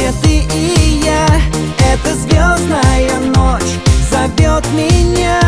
где ты и я. Эта звездная ночь зовет меня.